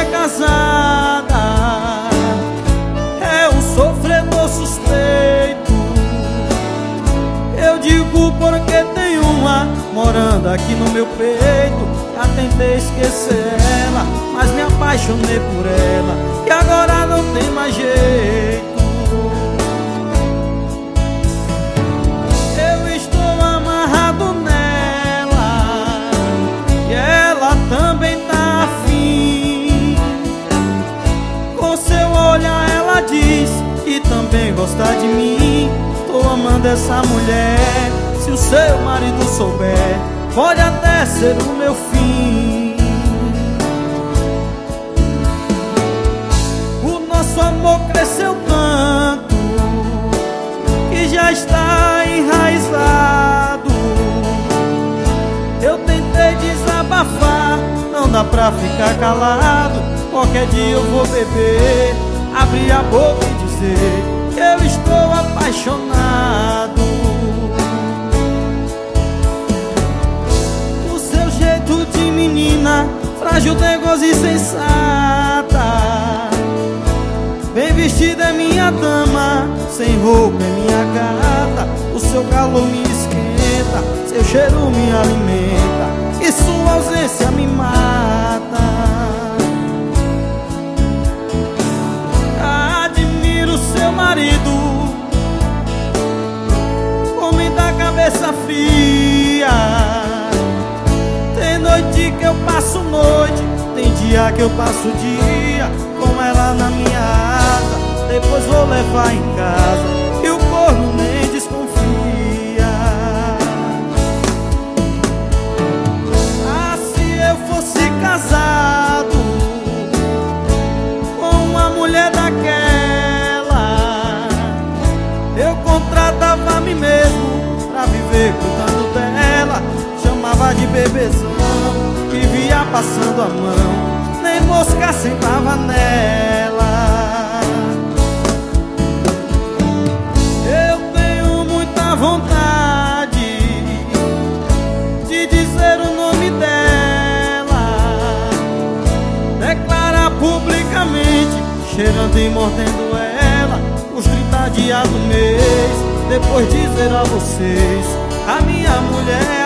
casada é um sofredor suspeito. Eu digo porque tem uma morando aqui no meu peito. Já tentei esquecer ela, mas me apaixonei por ela e agora não tem mais jeito. Eu estou amarrado nela e ela também tá afim. Com seu olhar ela diz que também gosta de mim. Tô amando essa mulher, se o seu marido souber, pode até ser o meu fim. O nosso amor cresceu tanto que já está enraizado. Eu tentei desabafar, não dá pra ficar calado. Qualquer dia eu vou beber, abrir a boca e dizer que eu estou apaixonado. O seu jeito de menina, frágil, teimosa e sensata. Bem vestida é minha dama, sem roupa é minha gata. O seu calor me esquenta, seu cheiro me alimenta e sua ausência me mata. Admiro seu marido, homem da cabeça fria. Tem noite que eu passo noite, tem dia que eu passo dia com ela na minha asa. Depois vou levar em casa e o corno nem desconfia. Ah, se eu fosse casado com uma mulher daquela, eu contratava a mim mesmo pra viver cuidando dela. Chamava de bebezão, que via passando a mão, nem mosca sentava nela. Eu tenho muita vontade de dizer o nome dela, declarar publicamente, cheirando e mordendo ela, os 30 dias do mês, depois dizer a vocês: a minha mulher